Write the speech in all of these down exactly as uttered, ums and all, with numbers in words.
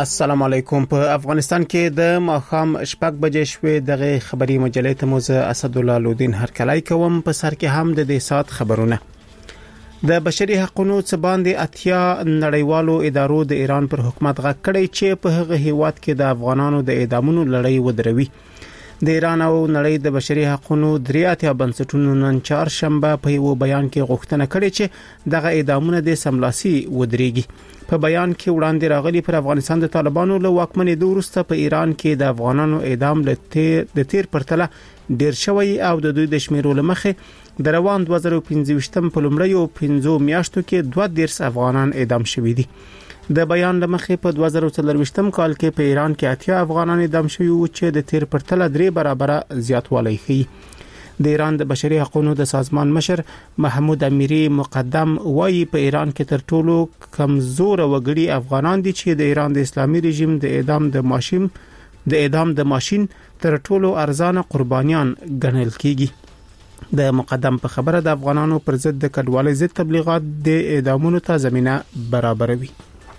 السلام علیکم. په افغانستان کې د ماخام شپږ بجې شوې دغه خبري مجلې ته موزه اسد الله لودین هرکلای کوم. په سر کې هم د دې سات خبرونه. د بشري حقوقو څخه باندې اتیا نړیوالو ادارو د ایران پر حکومت غږ کړی چې په هغه هیواد کې د افغانانو د اعدامونو لړۍ ودروي. د ایران او نړۍ د بشري حقوقو درې اتیا بنسټونو نن چهارشنبه په یو بیان کې غوښتنه کړې چې دغه اعدامونه د سملاسي ودرېږي. په بیان کې وړاندې راغلي پر افغانستان د طالبانو له واکمنۍ د وروسته په ایران کې د افغانانو اعدام د تیر پرتله ډیر شوی او د دوی د شمیرو لمخې د روان دوه زره پنځه په لومړیو پنځو میاشتو کې دوه دیرش افغانان اعدام شوي دي. د بیان لمخې په دوه زره څلور کال کې په ایران کې اتیا افغانان اعدام شوي وو چې د تیر پرتله درې برابره زیاتوالی ښیي. د ایران د بشري حقوقو د سازمان مشر محمود امیری مقدم وایي په ایران کې تر ټولو کمزور وګړي افغانان دي چې د ایران د اسلامي رژیم د اعدام د ماشین د اعدام د ماشین تر ټولو ارزانه قربانیان ګڼل کیږي. د مقدم په خبره د افغانانو پر ضد د کډوالۍ ضد تبلیغات د اعدامونو ته زمينه برابروي.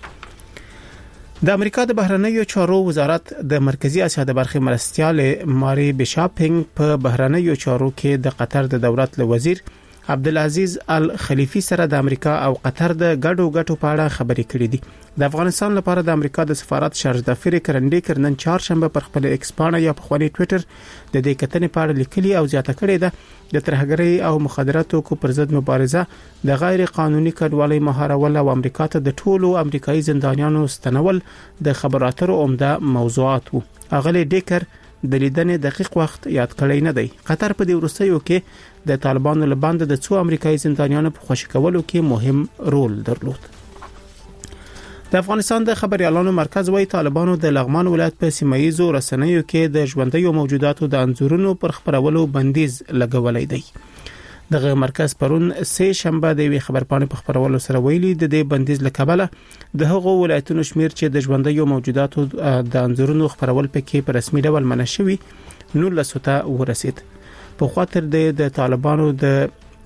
د امریکا د بهرنیو چارو وزارت د مرکزی اسیا د برخې مرستیال ماری بشاپینګ په بهرنیو چارو کې د قطر د دولت له وزیر عبدالعزیز الخلیفی سره د امریکا او قطر د ګډو ګټو په اړه خبرې کړې دي. د افغانستان لپاره د امریکا د سفارت شارجدافر کرندې کرنن چهارشنبه پر خپل ایکس پاڼه یا په خواني ټوئیټر د دې کتنې په اړه لیکلي او زیاته کړې ده د ترهګرۍ او مخدراتو کو پر ضد مبارزه د غیر قانوني کډوالۍ مهارول او امریکا ته د ټولو امریکایي زندانیانو ستنول د خبراتو عمده موضوعات وو. اغلی ډیکر د لیدنې دقیق وخت یاد کړی نه دی. قطر په دې وروستیو کې د طالبانو له باندې د څو امریکایي زندانیانو په خوشی کولو کې مهم رول درلود. د افغانستان د خبريالانو مرکز وايي طالبانو د لغمان ولایت په سیمایي رسنیو کې د ژوندۍ موجوداتو د انځورونو پر خبرولو بندیز لګولای دی. دغه مرکز پرون سه شنبه د وی خبرپاڼې په خبرولو سره ویلي د دې بندیز لکبله د هغو ولایتونو شمیر چې د ژوندۍ موجوداتو د انځورونو خبرول پکې په رسمي ډول منع شوی نو لسوته ورسید. په خاطر د طالبانو د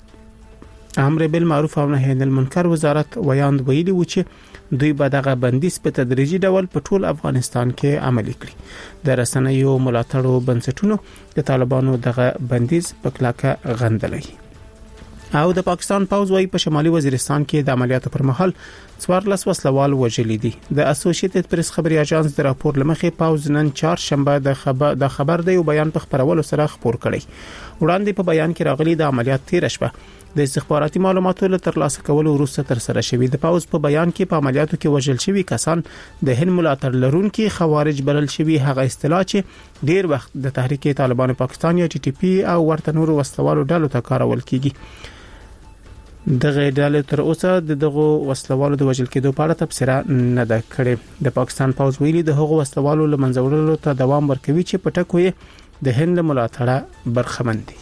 امر بالمعروف او نهی عن المنکر وزارت ویاند ویلي و چې دوی به دغه بندیز په تدریجي ډول په ټول افغانستان کې عملي کړي. د رسنیو ملاتړو بنسټونو د طالبانو دغه بندیز په کلاکه غندلی. او د پاکستان پوز وايي په شمالي وزیرستان کې د عملیاتو پر مهال څوارلس وسلوال وژلي دي. د اسوسییټډ پریس خبري اژانس د راپور لمخې پوز نن چهارشنبه د خبر د خبر دی بیان په خبرولو سره خبر کړي. وړاندې په بیان کې راغلي د عملیات تیر شپه د استخباراتي معلوماتو له ترلاسه کولو وروسته تر سره شوی. د پوز په بیان کې په عملیاتو کې وژل شوی کسان د هند ملاتړ لرونکي خوارج بلل شوی هغه اصطلاح چې ډیر وخت د تحریک طالبان پاکستان یا ټي ټي پی او ورته نورو وسلوالو ډلو ته کارول کیږي. دغه ډلې تر اوسه د دغه وسلوالو د وژل کېدو په اړه تبصره نه ده کړې. د پاکستان پوز ویلي د هغه وسلوالو له منځوړلو ته دوام ورکوي چې په ټکو یې د هند ملاتړه برخمن دي.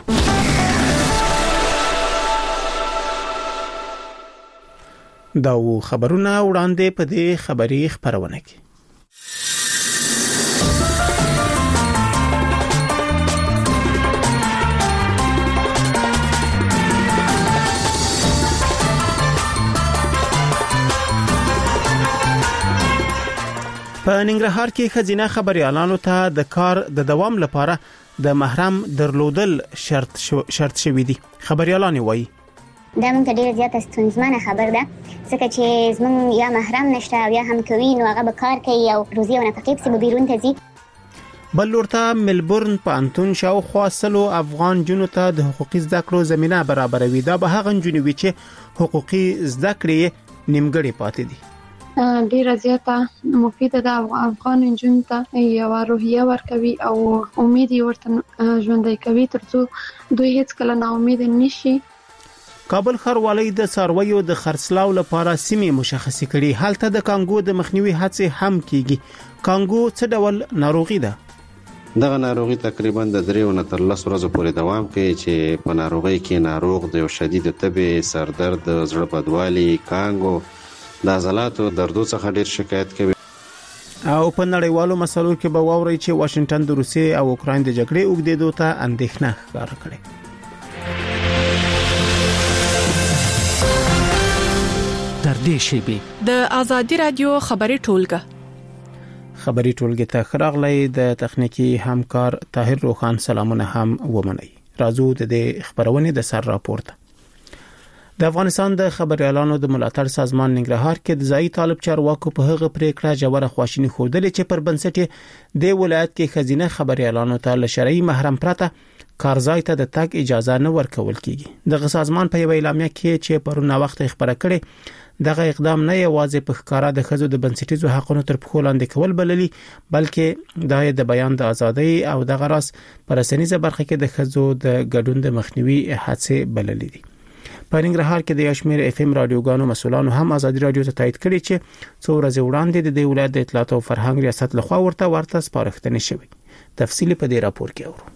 دا خبرونه وړاندې په دې خبري خبرونه کې په ننګرهار کې خزینه خبريالانو ته د کار د دوام لپاره د محرم درلودل شرط شو شرط شوی دي. خبريالان وایي دا موږ ډیره زیاته ستونزمنه خبر ده ځکه چې زموږ یا محرم نشته او یا هم کوي نو هغه به کار کوي او روزي او نفقې په بیرون ته ځي. بل ورته ملبورن په انټون شاوخوا سلو افغان جنو ته د حقوقي زده کړو زمينه برابروي. دا به هغه جنوي چې حقوقي زده کړې نیمګړې پاتې دي. ډیره زیاته مفیده ده افغان انجن ته یو روحیه ورکوي او امید ورته ژوندۍ کوي ترڅو دوی هیڅ کله نا امید نشي. کابل ښاروالۍ د څارویو د خرڅلاو لپاره سیمې مشخصې کړي. حالته د کانګو د مخنیوي هڅې هم کیږي. کانګو څه ډول ناروغي ده؟ دغه ناروغي تقریبا د درې نه تر لس ورځې پورې دوام کوي چې په ناروغي کې ناروغ د یو شدید تبې، سردرد، زړه بدوالي، کانګو د عضلاتو دردو څخه ډیر شکایت کوي. او په نړیوالو مسلو کې به واوري چې واشنگټن د روسیې او اوکراین د جګړې اوږدېدو ته اندېښنه ښکاره کړې. تر دې شی به د ازادي رادیو خبري ټولګه خبري ټولګي ته خراغلی د تخنیکی همکار طاهر روخان سلامونه هم ومني. راځو د دې خبرونه د سر راپورته. د افغانستان د خبريالانو د ملاتړ سازمان ننګرهار کې د ځای طالب چارواکو په هغه پریکړه جوړه خواشینی خوده چې پر بنسټ د ولایت کې خزینه خبريالانو ته له شرعي محرم پرته کارځای ته د تګ اجازه نه ورکول کیږي. د سازمان په یو اعلامیه کې چې پرونه وخت خبره کړي دغه اقدام نه یوازې په ښکارا د خزو د بنسټیزو حقونو تر پخو لاندې کول بللی بلکې د د بیان د ازادۍ او د غراس پر رسنیزه برخه کې د خزو د ګډون د مخنیوي هڅه بللی دي. په ننګرهار کې د یاشمیر اف ام رادیوګانو مسولانو هم ازادي رادیو ته تایید کړی چې څو ورځې وړاندې د ولایت د اطلاعات او فرهنګ ریاست لخوا ورته ورته سپارښتنې شوې. تفصیل په دې راپور کې اورو.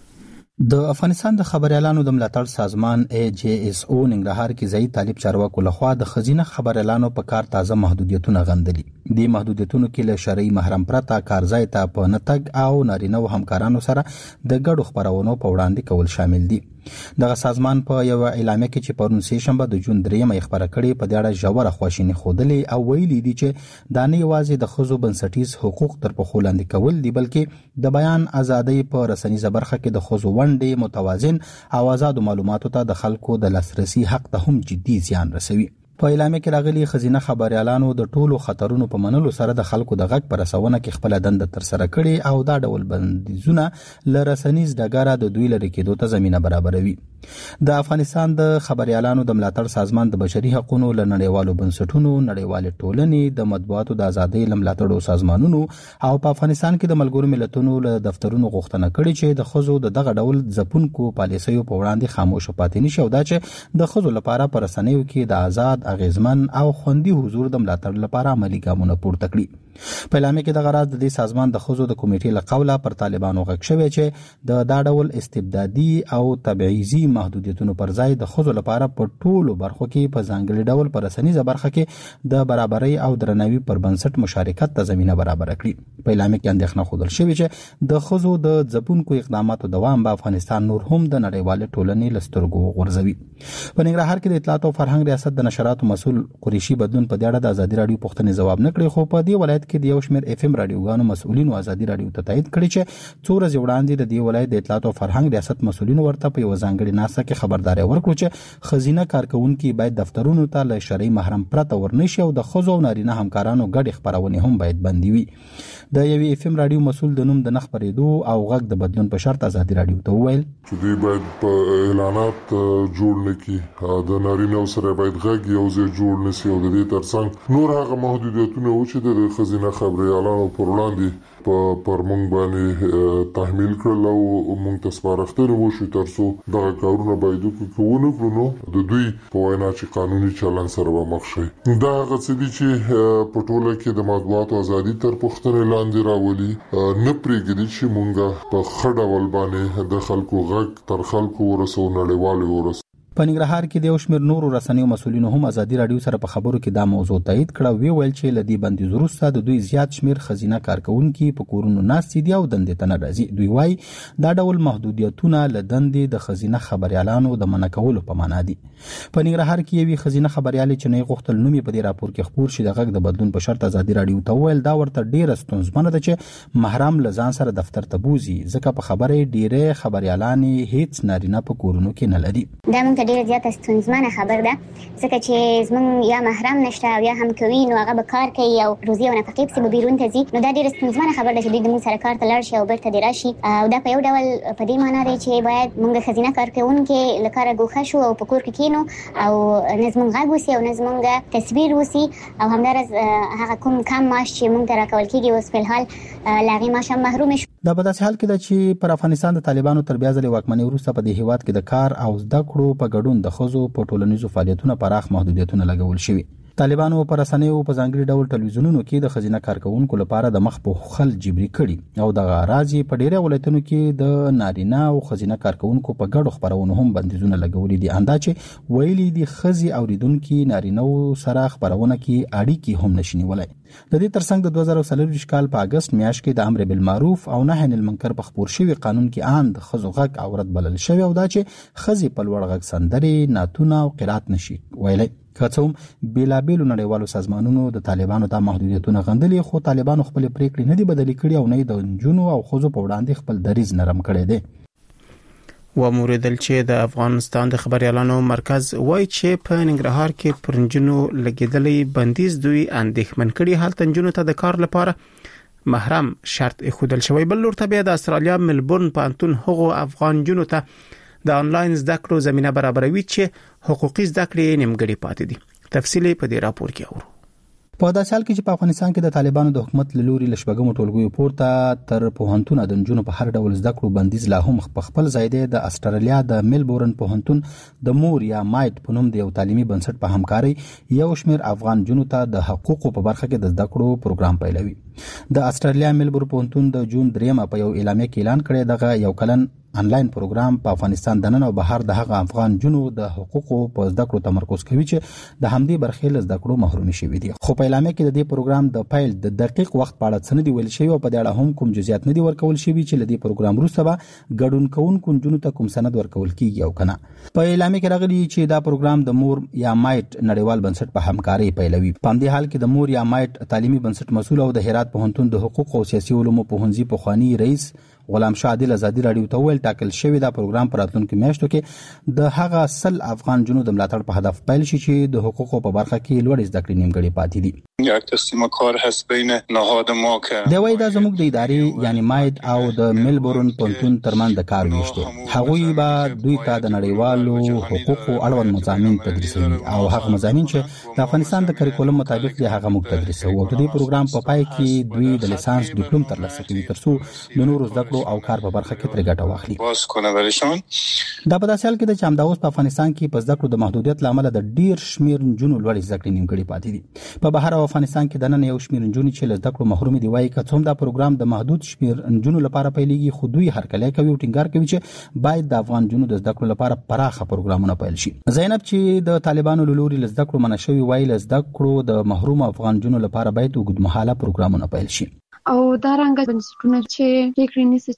د افغانستان د خبريالانو د ملاتړ سازمان ای جی اس او ننګرهار کې ځای طالب چارواکو لخوا د خزینه خبريالانو په کار تازه محدودیتونه غندلي. د محدودیتونو کې له شرعي محرم پرته کارځای ته په نتګ او نارینه و همکارانو سره د ګډو خبرونو په وړاندې کول شامل دي. دغه سازمان په یو اعلامیه کې چې پرون سه شنبه د جون درېمه خبره کړې په دې اړه ژوره خواشیني خوده او ویلي دي چې دا نه یوازې د خزو بنسټیز حقوق تر پخو لاندې کول دي بلکې د بیان ازادۍ په رسنیزه برخه کې د خزو ونډې متوازن او آزاد معلوماتو ته د خلکو د لاسرسي حق ته هم جدي زیان رسوي. په اعلامیه کې راغلي خزینه خبريالانو د ټولو خطرونو په منلو سره د خلکو د غږ پر رسونه کې خپل دند تر سره کړي او دا ډول بندیزونه ل رسنیز دګاره د دوی لري کېدو ته زمينه برابروي. د افغانستان د خبريالانو د ملاتړ سازمان د بشري حقوقو ل نړیوالو بنسټونو نړیوال ټولنې د مطبوعاتو د ازادۍ لملاتړو سازمانونو او په افغانستان کې د ملګرو ملتونو ل دفترونو غوښتنه کړې چې د خزو د دغه ډول ځپونکو پالیسیو په وړاندې خاموش پاتې نشي او دا چې د خزو لپاره پر رسنیو کې د آزاد اغیزمن او خوندي حضور د ملاتړ لپاره عملی ګامونه پورته کړي. په اعلامیه کې د غراض د دې سازمان د خزو د کمیټې له قوله پر طالبانو غږ شوی چې د دا ډول استبدادي او تبعیضي محدودیتونو پر ځای د خزو لپاره په ټولو برخو کې په ځانګړي ډول پر رسنیزه برخه کې د برابرۍ او درناوي پر بنسټ مشارکت ته زمينه برابر کړي. په اعلامیه کې اندېښنه خوندل شوی چې د خزو د ځپونکو اقداماتو دوام به افغانستان نور هم د نړیوال ټولنې لسترګو غورځوي. په ننګرهار کې د اطلاعات او فرهنګ ریاست د نشراتو مسول قریشي بدلون په دې اړه د ازادي رادیو پوښتنې جواب نه کړی خو په دې ولایت کې د یو شمېر اف ام رادیوګانو مسؤلینو ازادي رادیو ته تایید کړی چې څو ورځې وړاندې د دې ولایت د اطلاعات او فرهنګ ریاست مسؤلینو ورته په یو ځانګړي ناسه کې خبرداري ورکړه چې خزینه کارکونکو باید دفترونو ته له شرعي محرم پرته ورنشي او د خزو او نارینه همکارانو ګډ خبرونه هم باید بندي وي. د یو اف ام رادیو مسؤل د نوم د نخ پرېدو او غږ د بدلون په شرط ازادي رادیو ته وویل چې دوی باید په اعلانات جوړ نکړي د نارینه سره باید غږ یو ځای جوړ نشي او د دې ترڅنګ نور هغه محدودیتونه و چې د خزینه خبريالانو پر وړاندې په پرمنګ باندې تحمیل کړل او موږ ته سپارښتنه وشو ترڅو دغه کارونه باید وکړو نو د دوی په وینا چې قانوني چلن سره به مخ شي. دا هغه څه دي چې په ټوله کې د مطبوعاتو ازادي تر پوښتنې لاندې راولي نه پرېږدي چې موږ په ښه ډول باندې د خلکو غږ تر خلکو ورسو نړیوالو ورسو. په ننګرهار کې د یو شمېر نورو رسنیو مسؤلینو هم ازادي رادیو سره په خبرو کې دا موضوع تایید کړه. وی ویل چې لدی بندیز وروسته د دوی زیات شمېر خزینه کارکونکو په کورونو ناستې دي او دندې ته نه راځي. دوی وایي دا ډول محدودیتونه له دندې د خزینه خبريالانو د منع کولو په معنا دي. په ننګرهار کې یوې خزینه خبريالې چې نه غوښتل نوم په دې راپور کې خبر شي د غږ د بدلون په شرط ازادي رادیو ته ویل دا ورته ډیره ستونزمنه ده چې محرم لزان سره دفتر ته بوزي ځکه په خبره ډیره خبريالانې هیڅ نارینه په کورونو کې نه لري. دا مونږ ډیره زیاته زمانه خبر ده ځکه چې زمون یا محرم نشته او یا هم کوي نو هغه به کار کوي او روزي او نفقې په بیرون ته ځي نو دا ډیره زمانه خبر ده چې دوی د موږ سره کار ته لاړ شي او بیرته دی راشي او دا په یو ډول په دې معنی دی چې باید موږ خزینه کارکونکو لکه ګوښه شو او په کور کې کینو او نظم غږ وسی او نظم تصویر وسی او همدارس هغه کوم کم معاش چې موږ راکول کیږي اوس په الحال لاغي معاش محروم شو. دا په داسې حال کې ده چې پر افغانستان د طالبانو تر بیا ځلې واکمنۍ وروسته په دې هیواد کې د کار او زده کړو په ګډون د خزو په ټولنیزو فعالیتونو پراخ محدودیتونه لګول شوي. طالبانو پر رسنیو په ځانګړي ډول ټلویزیونونو کې د خزینه کارکونکو لپاره د مخ په خل جبري کړي او د غراضي په ډیره ولایتونو کې د نارینه او خزینه کارکونکو په ګډو خبرونو هم بندیزونه لګولې دي. انداچې ویلي دي خزي اوریدونکو نارینه سره خبرونه کې اړیکې هم نشي نیولای. د دې ترڅنګ د دوه زره څلور کال په اگست میاشت کې د امر بالمعروف او نهي عن المنکر په خبر شوی قانون کې ان د خزو غږ عورت بلل شوی او دا چې خزي په لوړ غږ سندري ناتونه او قرات نشي ویلای. کڅوم بیلابېلو نړیوالو سازمانونو د طالبانو د محدودیتونو غندلي، خو طالبانو خپل پریکړې نه دي بدلې کړې او نه د جنونو او خوځو په وړاندې خپل دریز نرم کړی دی. و موردل چې د افغانستان د خبريالانو مرکز وایي چې په ننګرهار کې پرنجونو لګیدلې بندیز دوی اندېښمن کړي. حالت نجونو ته د کار لپاره محرم شرط خودل شوی. بل لور ته بیا د استرالیا ملبورن پانتون هغو افغان جنونو ته د انلاین زده کړو زمينه برابروي چې حقوقي زده کړې نیمګړې پاتې دي. تفصیل په دې راپور کې اورو. په داسې حال کې چې په افغانستان کې د طالبانو د حکومت له لوري لشبګمو ټولګیو پورته تر پوهنتون د نجونو په هر ډول زده کړو بندیز لا هم په خپل ځای دی. د استرالیا د ملبورن پوهنتون د مور یا مایټ په نوم د یو تعلیمي بنسټ په همکاري یو شمېر افغان جنونو ته د حقوقو په برخه کې د زده کړو پروګرام پیلوي. د استرالیا ملبورن پوهنتون د جون دریمه په یو اعلامیه کې اعلان کړی دغه یو کلن انلاین پروګرام په افغانستان د نن او بهر د هغه افغان جنو د حقوقو په زده کړو تمرکز کوي چې د همدې برخې له زده کړو محروم شوي دي. خو په اعلامیه کې د دې پروګرام د پیل د دقیق وخت په اړه څه نه دی ویل شوی او په دې اړه هم کوم جزئیات نه دي ورکول شوی چې له دې پروګرام وروسته به ګډون کوونکو جنو ته کوم سند ورکول کیږي او کنه. په اعلامیه کې راغلي چې دا پروګرام د مور یا مایټ نړیوال بنسټ په همکاري پیلوي. په همدې حال کې د مور یا مایټ تعلیمي بنسټ مسؤل او د هرات پوهنتون د حقوق او سیاسي علومو پوهنځي پوخانی رئیس غلام شاه عادل ازادي رادیو ته ویل ټاکل شوی دا پروګرام پر راتلونکو میاشتو کې د هغه سل افغان جنو د ملاتړ په هدف پیل شي چې د حقوقو په برخه کې لوړ زده کړې نیمګړې پاتې دي. یک تقسیم کار هست بین نهاد ما که د وای دا زموږ د ادارې یعنی مایټ او د ملبورن پونتون ترمن د کار وشته. هغوی به دوی ته د نړیوالو حقوقو اړوند مضامین تدریسوي او هغه مضامین چې د افغانستان د کریکولم مطابق دی هغه موږ تدریسوو. او د دې پروګرام په پای کې دوی د لیسانس ډیپلوم ترلاسه کوي ترڅو د نورو زده کړو او کار په برخه کې تر ګټه واخلي. باز کنه ورشون دا په داسې حال کې د چمداوس په افغانستان کې په زده کړو د محدودیت لامل د ډیر شمیر جنونو لوړ زده کړې نیمګړې پاتې دي. په بهر او افغانستان کې د نن یو شمیر جنونو چې له زده کړو محروم دي وایي که څوم دا پروګرام د محدود شمیر جنونو لپاره پیلېږي خو دوی هرکلی کوي او ټینګار کوي چې باید د افغان جنونو د زده کړو لپاره پراخه پروګرامونه پیل شي. زینب چې د طالبانو له لوري له زده کړو منع شوی وایي له زده کړو د محروم افغان جنونو لپاره باید اوږدمهاله پروګرامونه پیل شي. او دا رنګ بنسټونه چې فکر نیسي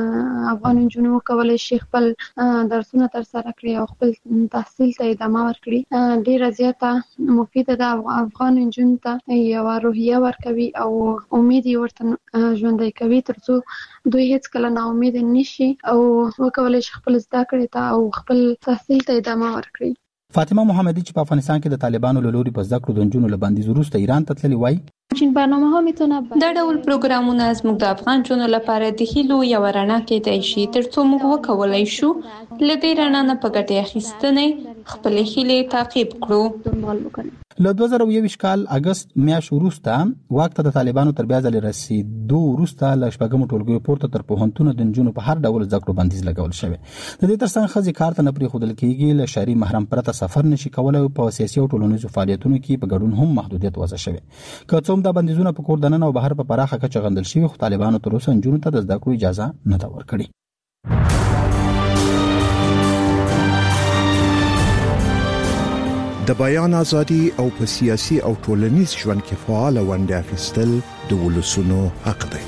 چې افغان جنونو کولای شي خپل درسونه تر سره کړي او خپل تحصیل ته ادامه ورکړي ډیره زیاته مفیده ده. افغان جنونو ته یو روحیه ورکوي او امید ورته ژوندۍ کوي ترڅو دوی هیڅ کله نا امید نشي او وکولای شي خپل زده کړې ته او خپل تحصیل ته ادامه ورکړي. فاطمه محمدی چې په افغانستان کې د طالبانو له لوري په زده کړو د جنونو له بندیز وروسته ایران ته تللی وایي چین برنامه ها میتونه دا ډول پروګرامونه زموږ د افغان جنونو لپاره د هیلو یو رڼا کېدای شي ترڅو موږ وکولای شو لدې رڼا نه په ګټه اخیستنې خپل هیلې تعقیب کړو. له دوه زره یو کال اگست میاشت وروسته وخت د طالبانو تر بیا ځل رسیدو وروسته له شپږم ټولګیو پورته تر پوهنتون د جنونو په هر ډول زده کړو بندیز لګول شوی. د دې ترڅنګ خځې کار ته نه پریښودل کیږي، له شهري محرم پرته سفر نشي کولای او په سیاسي او ټولنیزو فعالیتونو کې په ګډون هم محدودیت وضع شوی. که څوم دا بندیزونه په کور دننه او بهر په پراخه کچه غندل شوی خو طالبانو تر اوسه جنونو ته د زده کړو اجازه نه دا ورکړي. د بیان ازادي او په سیاسي او ټولنیز ژوند کې فعال ونډه اخیستل د ولسونو حق دی.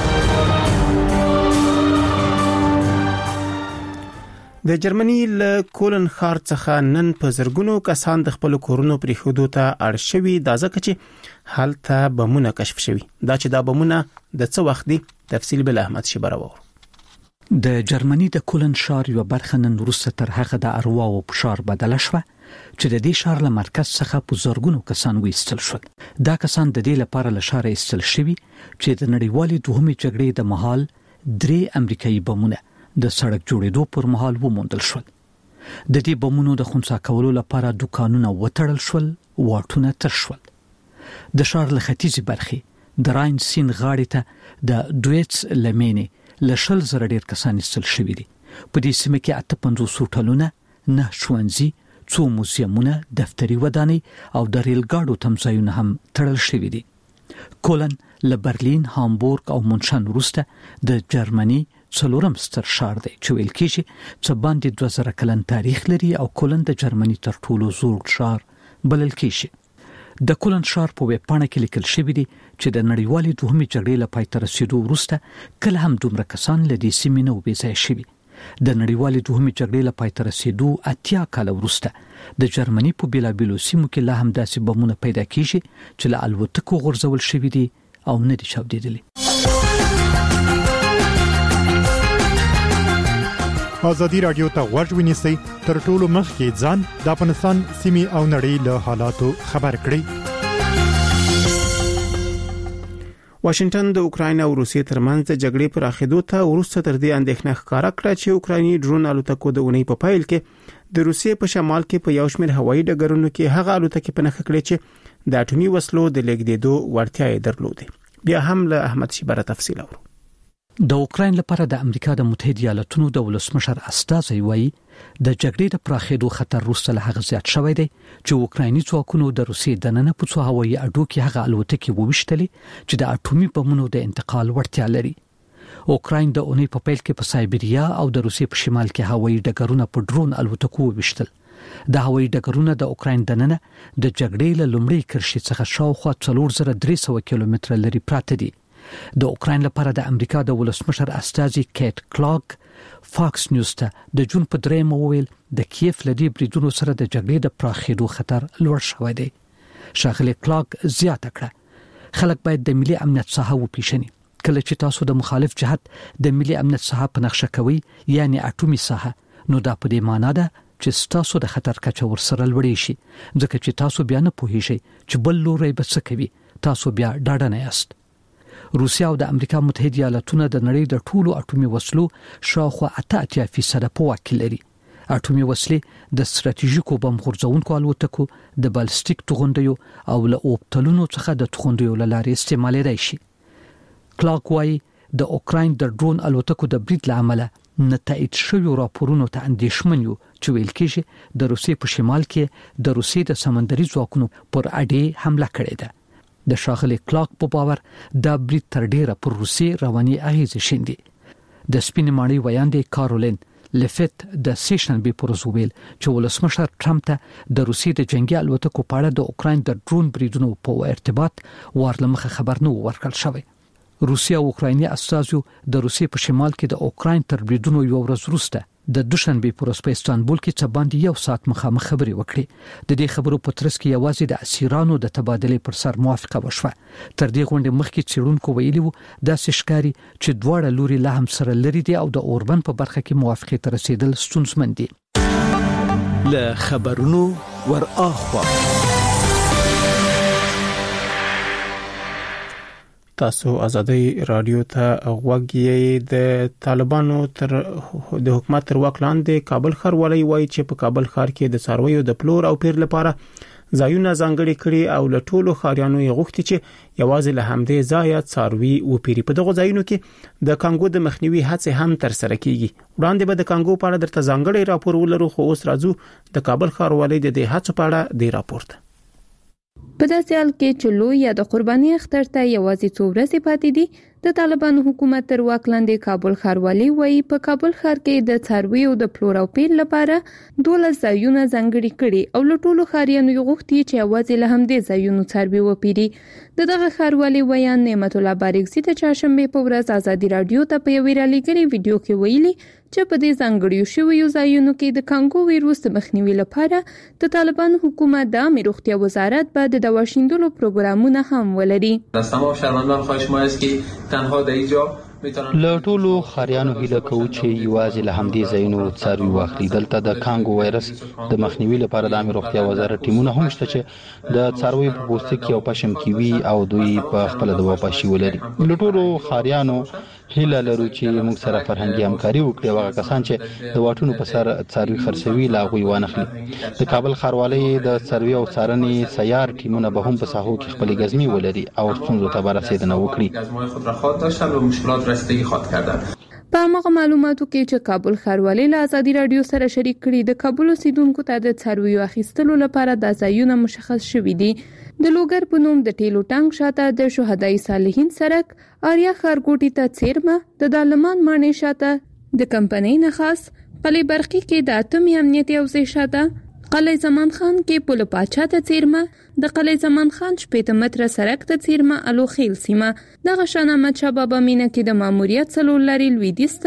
د جرمني له کولن ښار څخه نن په زرګونو کسان د خپل کورونو پرې خودو ته اړ شوي دا ځکه چې هلته بمونه کشف شوي. دا چې دا بمونه د څه وخت دي تفصیل بل احمد شبرور. د جرمني د کولن ښار یو برخه نن وروسته تر هغه د ارواو په ښار بدله شوه چې د دې ښار له مرکز څخه په زرګونو کسان وایستل شول. دا کسان د دې لپاره له ښاره ایستل شوي چې د نړیوالې دوهمې جګړې د مهال درې امریکایي بمونه د سړک جوړېدو پر مهال وموندل شول. د دې بمونو د خنثی کولو لپاره دکانونه وتړل شول، واټونه تر شول. د ښار له ختیځې برخې د راین سیند غاړې ته د دویتس لمینې له شل زره ډېر کسان ایستل شوي دي. په دې سیمه کې اته پنځوس هوټلونه، نه ښوونځي، څو موزیمونه، دفتري ودانۍ او د ریل ګاډو تمځایونه هم تړل شوي دي. کولن له برلین، هامبورګ او مونشن وروسته د جرمني څلورم ستر ښار دی چې ویل کېږي چې باندې دوه زره کلن تاریخ لري او کولن د جرمني تر ټولو زوړ ښار بلل کېږي. د کولن ښار په ویبپاڼه کې لیکل شوی دی چې د نړیوالې دوهمې جګړې له پای ته رسیدو وروسته کله هم دومره کسان له دې سیمې نه وبېځای شوي. د نړیوالې دوهمې جګړې له پای ته رسیدو اتیا کال وروسته د جرمني په بیلابیلو سیمو کې لا هم داسې بمونه پیدا کیږي چې له الوتکو غورځول شوي دي او نه دي چاودېدلي. ازادي رادیو ته غوږ ونیسئ تر ټولو مخکې ځان د افغانستان سیمې او نړۍ له حالاتو خبر کړئ. واشنگټن د اوکراین او روسیې ترمنځ د جګړې پر اخیدو ته ورسته تر دې اندېښنه ښکاره کړه چې اوکرایني ډرون الوتکو د اونۍ په پایل کې د روسیې په شمال کې په یو شمېر هوایي ډګرونو کې هغه الوتکې په نښه کړې چې د اټومي وسلو د لیږدېدو وړتیا یې درلوده. بیا هم له احمد شیبره تفصیل اورو. د اوکراین لپاره د امریکا د متحده ایالاتونو د ولسمشر استازی وایي د جګړې د پراخېدو خطر وروسته له هغه زیات شوی دی چې اوکرایني ځواکونو د روسیې د ننه په څو هوایي اډو کې هغه الوتکې وویشتلې چې د اټومي بمونو د انتقال وړتیا لري. اوکراین د اونۍ په پیل کې په سایبریا او د روسیې په شمال کې هوایي ډګرونه په ډرون الوتکو وویشتل. د هوایي ډګرونه د اوکراین د ننه د جګړې له لومړۍ کرښې څخه شاوخوا څلور زره درې سوه کیلومتره لري پراته دي. د اوکراین لپاره د امریکا د ولسمشر استازي کیټ کلاک فاکس نیوز ته د جون په درېمه وویل د کیف لدی بریدونو سره د جګړې د پراخېدو خطر لوړ شوی دی. شاغله کلاک زیاته کړه خلک باید د ملي امنیت ساحه وپیژني. کله چې تاسو د مخالف جهت د ملي امنیت ساحه په نقشه کوي یعنی اټومي ساحه نو دا په دې معنی ده چې تاسو د خطر کچه ورسره لوړی شي ځکه چې تاسو بیا نه پوهیږئ چې بل لوري به څه کوي تاسو بیا ډاډه نه یاست. روسیا او د امریکا متحده ایالاتونه د نړۍ د ټولو اټومي وسلو شاوخوا اته اتیا فیصد په واک لري. اټومي وسلې د ستراتیژیکو بم غورځونکو الوتکو د بالستیک توغندیو او له اوبتلونو څخه د توغندیو لارې استعمالېدای شي. کلاک وايي د اوکراین د ډرون الوتکو د برید لامل نه تایید شوی راپورونو ته اندېښمن یو چې ویل کېږي د روسیې په شمال کې د روسیې د سمندري ځواکونو پر اډې حمله کړې ده. د شاغلي کلاک په باور دا برید تر ډیره پر روسیې رواني اغیزه شیندي. د سپینې ماڼۍ ویاندې کارولین لفت د سیشن بي پروزویل چې ولسمشر ټرمپ ته د روسیې د جنگي الوتکو په اړه د اوکراین د ډرون بریدونو په ارتباط ورلمخه خبر نه ورکړل شوی. روسیا او اوکرایني استازو د روسیې په شمال کې د اوکراین تر بریدونو یو ورځ وروسته د دوشنبه پر ورځ په استانبول کې څه باندې یو ساعت مخامخ خبرې وکړې. د دې خبرو په ترڅ کې یوازې د اسیرانو د تبادلې پر سر موافقه وشوه. تر دې غونډې مخکې څېړونکو ویلي وو داسې ښکاري چې دواړه لوري لا هم سره لري دي او د اوربن په برخه کې موافقه ته رسیدل ستونزمن دي. له خبرونو ور اخوا تاسو ازادي رادیو ته غوږی د طالبانو تر د حکومت تر واک لاندې کابل ښاروالۍ وایي چې په کابل ښار کې د څارویو د پلور او پیر لپاره ځایونه ځانګړي کړي او له ټولو ښاریانو یې غوښتي چې یوازې له همدې ځایه څاروي وپیري. په دغه ځایونو کې د کانګو د مخنیوي هڅې هم تر سره کیږي. وړاندې به د کانګو په اړه درته ځانګړي راپور ولرو خو اوس راځو د کابل ښاروالۍ د دې هڅو په اړه د راپورته. په داسې حال کې چې لوی یا د قرباني اختر ته یوازې څو ورځې پاتې دي د طالبانو حکومت تر واک لاندې کابل ښاروالۍ وایي په کابل ښار کې د څارویو د پلور او پیر لپاره دولس ځایونه ځانګړي کړي او له ټولو ښاریانو یې غوښتي چې یوازې له همدې ځایونو څاروي وپیري. د دغه ښاروالۍ ویان نعمت الله بارکزي د چهارشنبه په ورځ ازادي رادیو ته په یوې رالیږلې ویډیو کې ویلي چې په دې ځانګړیو شویو ځایونو کې د کانګو ویروس د مخنیوي لپاره د طالبانو حکومت د عامه روغتیا وزارت به د دوا شیندلو پروګرامونه هم ولري. از تمام شهروندان خواهش ما است که تنها در اینجا له ټولو خاریانو هیله کوو چې یوازې له همدې ځایونو څاروي واخلي. دلته د کانګو وایرس د مخنیوي لپاره د عامه روغتیا وزارت ټیمونه هم شته چې د څارویو په پوستکي او پشم کې وي او دوی په خپل دوا پاشي ولري. له ټولو خاریانو هیله لرو چې موږ سره فرهنګي همکاري وکړي او هغه کسان چې د واټونو په سر څاروي خرڅوي لا غوي وانخلي. د کابل ښاروالۍ د څاروي او څارنې سیار ټیمونه به هم په ساحو کې خپل ګزمي ولري او ستونزو ته برسېدنه وکړي. په هغه معلوماتو کې چې کابل ښاروالۍ له ازادي رادیو سره شریک کړي د کابل اوسیدونکو ته د څارویو اخیستلو لپاره د ځایونه مشخص شوي دي. د لوګر په نوم د ټیلو ټانک شاته د شهدای صالحین سرک آریا خارګوټي ته څیرمه د دالمان مانې شاته د کمپنۍ نه خاص قلعه برقی کې د اتمی امنیتي حوزې شاته قلعه زمان خان کې پل پاچا ته څیرمه د قلعه زمان خان شپږ متره سرک ته څیرمه الو خیل سیمه د غشان احمد شاه بابا مینه کې د ماموریت څلور لري لویدیسته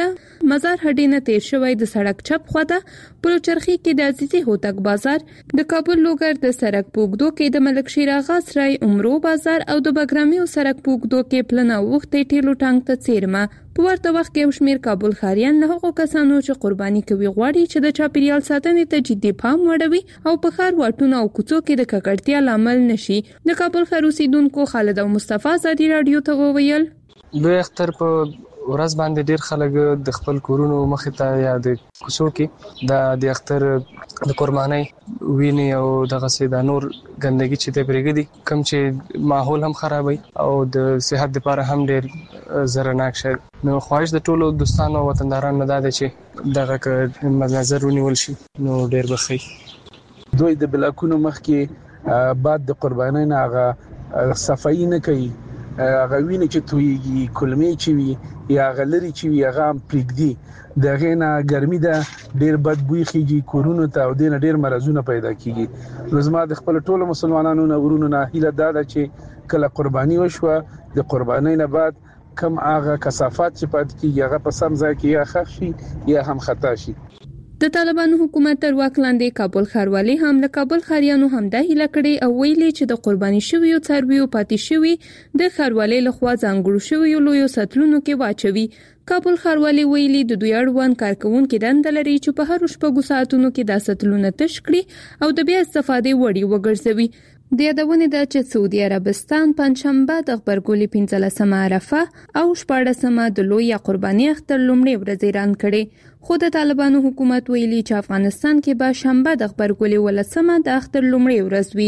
مزار هډې نه تیر شوی د سړک چپ خواته پلوچرخي کې د عزیزي هوتک بازار د کابل لوګر د سړک پوګدو کې د ملک شیر اغا سرای عمرو بازار او د بګرامیو سړک پوګدو کې پلنه وختې ټیلو ټانک ته څیرمه په ورته وخت کې یو شمېر کابل ښاریان له هغو کسانو چې قرباني کوي غواړي چې د چاپیریال ساتنې ته جدي پام وړوي او په ښار واټونو او کوڅو کې د ککړتیا لامل نشي. د کابل ښار اوسیدونکو خالد او مصطفی ازادي رادیو ته وویل لوی اختر په ورځ باندې ډیر خلک د خپل کورونو مخې ته یا د کوڅو کې د د اختر د قربانۍ ویني او دغه سي د نور ګندګي چې د پرېګدي کم چې ماحول هم خرابوي او د صحت لپاره هم ډیر زرناک شي. نو خواهش د ټولو دوستانو او وطندارانو نه ده چې دغه نظر ونیول شي نو ډیر بخي. دوی د بلاکونو مخ کې بعد د قربانۍ نه هغه صفائی نه کوي، هغه ویني چې تویږي کلمې چې وي یا غلري چې وي هغه پرېګدي دغه نه ګرمي ده ډیر بد بوی خيږي کورونو ته او دینه ډیر مرزونه پیدا کیږي. روزما د خپل ټولو مسلمانانو نه ورونو نه هیله ده چې کله قرباني وشوه د قربانۍ نه بعد کم هغه کثافات چې پات کیږي هغه په سم ځای کې یا خښ شي یا هم خطا شي. د طالبانو حکومت تر واک لاندې کابل ښاروالي هم له کابل ښاریانو همدا هیله کړې او ویلي چې د قرباني شویو څارویو پاتې شوی د ښاروالۍ لخوا ځانګړو شویو لویو ساتلونو کې واچوي. کابل ښاروالي ویلي د دوی اړوند کارکونکو دنده لري چې په هر شپږو ساعتونو کې دا ساتلونه تش کړي او د بیا استفادې وړي وګرځوي. د یادونې ده چې سعودي عربستان پنځشنبه د غبرګولي پنځلسمه عرفه او شپاړسمه د لوی قرباني اختر لومړی ورځ اعلان کړي. خو د طالبانو حکومت ویلي چې افغانستان کې به شنبه د غبرګولي ولسمه د اختر لومړی ورځ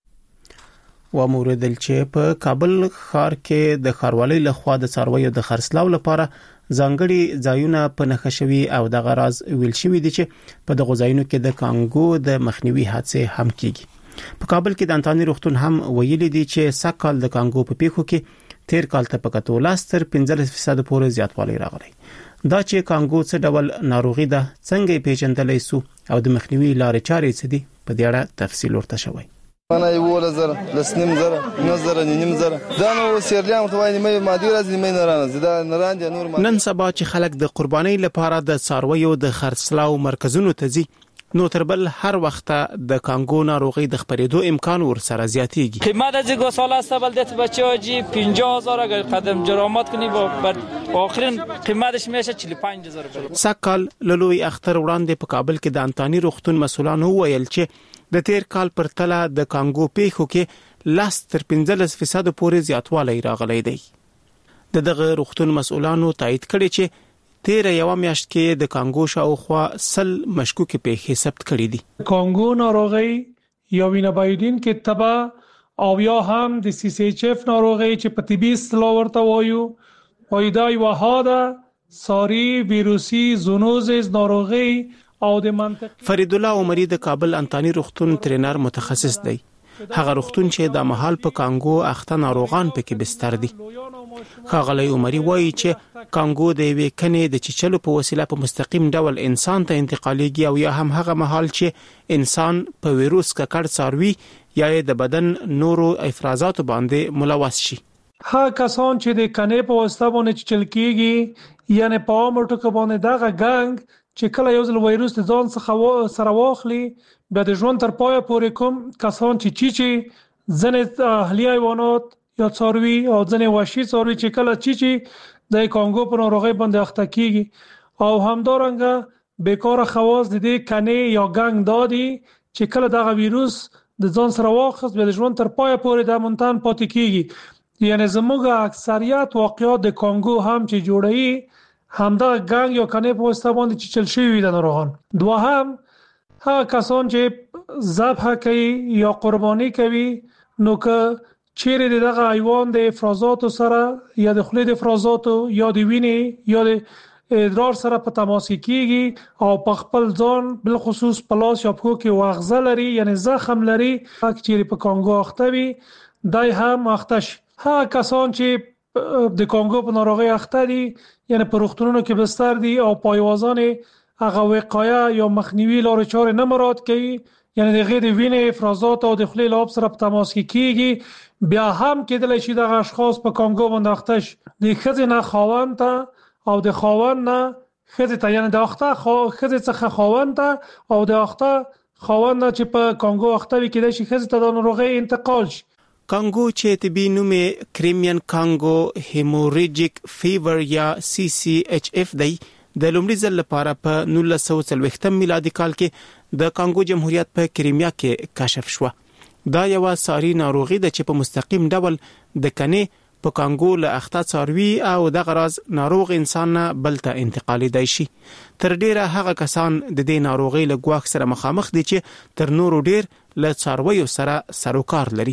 وي. و موردل چې په کابل ښار کې د ښاروالۍ لخوا د څارویو د خرڅلاو لپاره ځانګړي ځایونه په نښه شوي او د غراز ویل شوی دي چې په دغه ځایونو کې د کانګو د مخنیوي هڅې هم کیږي. په کابل کې د انټاني روغتون هم ویلي دي چې سکهال د کانګو په پیښو کې تیر کال ته په کتو لاستر پنځه فیصد پورې زیاتوالی راغلی. دا چې کانګو څه ډول ناروغي ده څنګه پیژندلای سو او د مخنیوي لارې چارې څه دي په دې اړه تفصیل ورته شوی. انا یو زره لسنیم زره نظر نیم زره دا نو سیرلیام ته وایي مې مادي راځي مې نه راځي دا نه راځي نور. نن سبا چې خلک د قربانۍ لپاره د څارویو د خرڅلاو مرکزونو ته ځي نو تر بل هر وخت د کانګو ناروغي د خپرېدو امکان ورسره زیاتېږي. قیمت از گوساله است بلدت بچه جی پنجاه هزار اگر قدم جرامت کنی با آخرین قیمتش میشه چهل و پنج هزار. سکهال لوی اختر وړاندې په کابل کې د انټاني روغتون مسولان وویل چې د تیر کال پر تله د کانګو پیښو کې لاس تر پنځلس فیصد پورې زیاتوالی راغلی دی. د دغه روغتون مسولانو تایید کړي چې تیر یو میاشت کې د کانګو شاوخوا سل مشکوک پیښې ثبت کړي دي. کانګو ناروغي یا وینه بایدین کې تبا او یا هم د سی سی ایچ اف ناروغي چې په طبي اصطلاح ورته وایو وایدای وهاده ساری ویروسي زونوزز ناروغي او د منطق. فرید الله عمری د کابل انټاني روغتون ټرینر متخصص دی. هغه روغتون چې د محل په کانګو اخته ناروغان پکې بستر دي. ښاغلی عمری وایي چې کانګو د یوې کنې د چیچلو په وسیله په مستقیم ډول انسان ته انتقالیږي او یا هم هغه مهال چې انسان په ویروس ککړ څاروي یا د بدن نورو افرازات باندې ملوث شي. ها کسان چې د کنې په واسطه باندې چیچل کیږي یعنی په امټو کې باندې دغه ګنګ چې کله یو ځل وایروس د ځان څخه سره واخلي بیا د ژوند تر پایه پورې کوم کسان چې چیچي ځنې اهلي حیوانات یا څاروي او ځنې وحشي څاروي چې کله چیچي د کانګو په ناروغۍ باندې اخته کیږي او همدارنګه بیکاره خواص د دې کنې یا ګنګ دادي چې کله دغه ویروس د ځان سره واخست بیا د ژوند تر پایه پورې د منتن پاتې کیږي. یعنی زموږ اکثریت واقعیات د کانګو هم چې جوړي همدغه ګنګ یا کنې په واسطه باندې چیچل شوي د ناروغان. دوهم ها کسان چې ذبح کوي یا قرباني کوي نو که چیرې دغه حیوان د افرازاتو سره یا د خولې د افرازاتو یا د وینې یا د ادرار سره په تماس کیږي او په خپل ځان بل خصوص په لاس یا پښو کې واغزه لري یعنی زخم لري چې په کانګو اخته وي دای هم اخته شي. ها کسان چې د کانګو په ناروغي اخته دي یعنی په روغتونونو کې بستر دي او پایوازان هغه وقایه یا مخنیوي لارې چارې نه مراعات کوي یعنی د غیر وینې افرازات او د خولې لاب سره په تماس کې کیږي بیا هم کېدلی شي دغه اشخاص په کانګو باندې اخته شي. د ښځې نه خاوند ته او د خاوند نه خزه ته یعنی د اخته خو خزه څخه خاوند ته او د اخته خاوند چې په کانګو اخته وي کې د شي خزه ته د ناروغي انتقال شي. کانګو چې طبي نوم کریمین کانګو هیموریجیک فیور یا سی سی ایچ اف دی د لومړي ځل لپاره په نولس سوه څلوېښت میلادي کال کې د کانګو جمهوریت په کریمیا کې کشف شو. دا یو ساري ناروغي ده چې په مستقیم ډول د کنې په کانګو له اخته څاروي او د غراز ناروغ انسان نه بل ته انتقالي دی شي. تر ډیره هغه کسان د دې ناروغي له ګواښ سره مخامخ دي چې تر نورو ډیر له څارویو سره سروکار لري.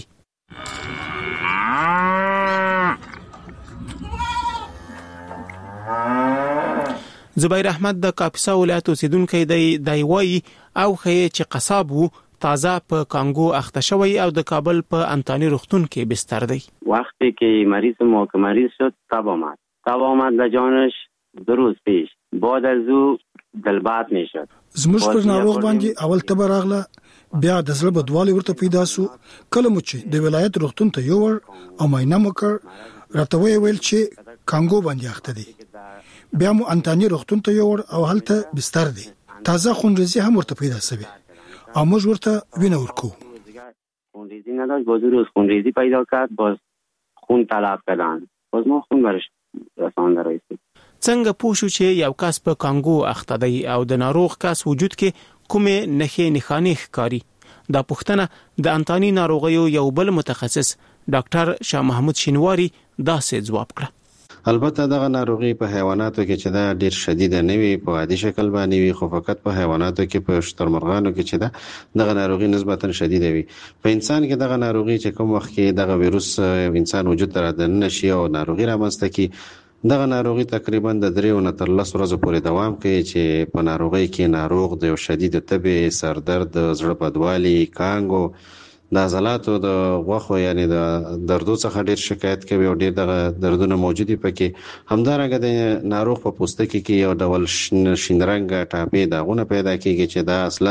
زبیر احمد د کاپیسا ولایت اوسیدونکی دی. دی وایي او خې چې قصاب وو تازه په کانګو اخته شوی او د کابل په انتانی روغتون کې بستر دی. وقتی که مریض ما که مریض شد تب آمد تب آمد به جانش دو روز پیش بعد از او دلبات میشد. زموږ پر ناروغ باندې اول تب راغله بیا د زړه بدوالی ورته پیدا سو. کله مو چې د ولایت روغتون ته یو ور او معاینه وکړ راته ویل چې کانګو باندې اخته دی. بیا مو انتانی روغتون ته یو ور او هلته بستر دی. تازه خونریزي هم ورته پیدا سوی او موږ ورته وینه ورکو. خونریزی نداشت باز روز خونریزی پیدا کرد باز خون طلب کردن باز ما خون برش رسانده رایستی. څنګه پوه شو چې یو کس په کانګو اخته دی او د ناروغ کس وجود کې کومې نښې نښانې ښکاري؟ دا پوښتنه د انتانی ناروغیو یو بل متخصص ډاکټر شاه محمود شینواری داسې ځواب کړ. البته دغه ناروغي په حیواناتو کې چې دا ډیر شدید نه وي په عادي شکل باندې وي خو فقط په حیواناتو کې په شترمرغانو کې چې دا دغه ناروغي نسبتا شدید وي. په انسان کې دغه ناروغي چې کوم وخت کې دغه ویروس انسان وجود ته راځي نشي او ناروغي رامنځته کی دغه ناروغي تقریبا د دریو نه تر لس ورځې پورې دوام کوي چې په ناروغي کې ناروغ د شدید تبه سردرد زړه بدوالي کانګو د عضلاتو د غوښو یعنی د دردو څخه ډیر شکایت کوي او ډیر دغه دردونه موجودي پکې همدارنګه د ناروغ په پوستکي کې یو ډول شین رنګ ټاپې داغونه پیدا کیږي چې دا اصلا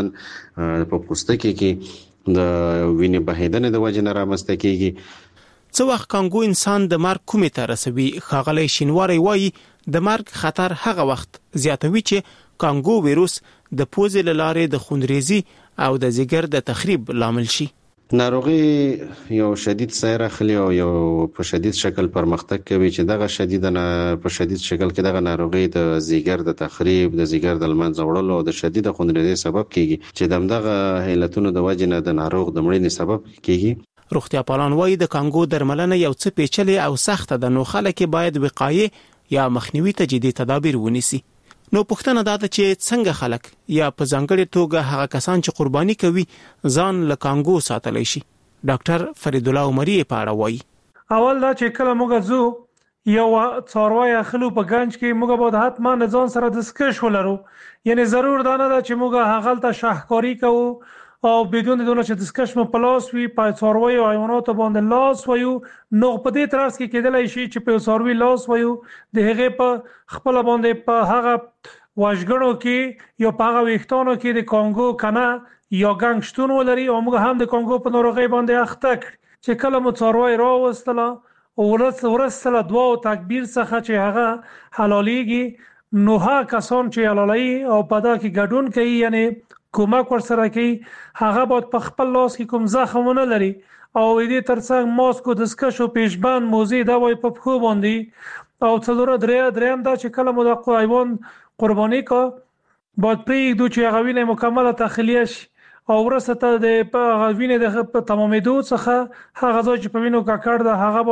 په پوستکي کې د وینې بهیدنې د وجې نه رامنځته کیږي. څو وخت کانګو انسان د مرګ کومې ته رسوي؟ ښاغلی شینواری وایي د مرګ خطر هغه وخت زیاتوي چې کانګو ویروس د پوزې له لارې د خونریزي او د ځیګر د تخریب لامل شي. ناروغي یو شدید سیر اخلي او یو په شدید شکل پرمختګ کوي چې دغه شدید نه په شدید شکل کې دغه ناروغي د زیګر د تخریب د زیګر د لمنځه وړلو او د شدید خونریزي سبب کیږي چې دغه حالتونو د وجې نه د ناروغ د مړینې سبب کیږي. روغتیا پالان وایي د کانګو درملنه یو څه پیچلې او سخته ده نو خلک باید وقایې یا مخنیوي ته جدي تدابیر ونیسي. نو پوښتنه دا ده چې څنګه خلک یا په ځانګړي توګه هغه کسان چې قرباني کوي ځان له کانګو ساتلی شي؟ ډاکټر فرید الله عمری په اړه وایي اول دا چې کله موږ زو یو څاروی اخلو په گنج کې موږ باید حتما ځان سره دستکش ولرو. یعنی ضرور دا نه ده چې موږ هغه ته شاهکاری کوو او بدون دونه چې دستکش مو پلاس وي په څاروي او حیوانات باندې لاس وایو نو په دې ترڅ کې کېدلای شي چې په څاروي لاس وایو د هغه په خپل باندې په هغه واژګړو کې یا په هغه ویښتانو کې د کانګو کنه یا ګنګ شتون ولري او موږ هم د کانګو په ناروغي باندې اخته کړ چې کله مو څاروي راوستله او ورس ورسله دوا او تکبیر څخه چې هغه حلاليږي نو ها کسان چې حلالي او پدا کې ګډون کوي یعنی کومک ورسره کوي هغه باید په خپل لاس کې کوم زخم نه لري او دې ترڅنګ ماسک او دستکشو پیشبند موزي دا وای په خو باندې او څلور درې درېم دا چې کله مو د حیوان قرباني کا باید پرېږدو چې هغه وینه مکمله تخلیه شي او ورسته د په وینه د تمامېدو څخه هغه ځای چې په وینو ککړ ده هغه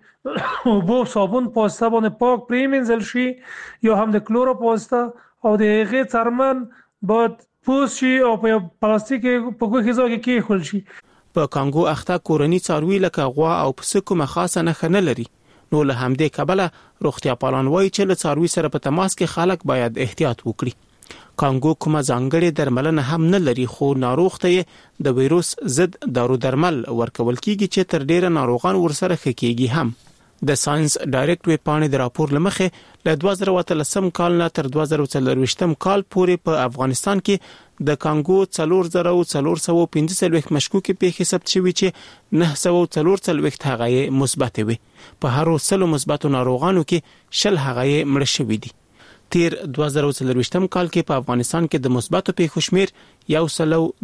باید وبو صابون پوسټه باندې پاک پریمنځل شي یا هم د کلورو پوسټه او د هغې څرمن باید پوس شي او په پلاستیک په کوخي ځای کې خل شي. په کانګو اخته کورنی څاروي لکه غوا او پسه کومه خاصه نه نه لري نو له همدې کبله روغتیا پالان وایي چې له څاروي سره په تماس کې خلک باید احتیاط وکړي. کانګو کومه ځانګړې درملنه هم نه لري خو ناروغ ته د ویروس ضد دارو درمل ورکول کیږي چې تر ډیره ناروغان ورسره خکېږي هم. د ساينس ډایرکټ ویب پاڼې د راپور لمخې له دوه زره اتلسم کال نه تر دوه زره څلرويشتم کال پورې په افغانستان کې د کانګو څلور زره او څلور سوه او پنځه څلوېښت مشکوکې پیښې ثبت شوي چې نه سوه او څلور څلوېښت هغه مثبت وي. په هر سلو مثبتو ناروغانو کې شل هغه مړ شوي دي. تیر دوه زره څلرويشتم کال کې په افغانستان کې د مثبتو پیښو شمیر یو سلو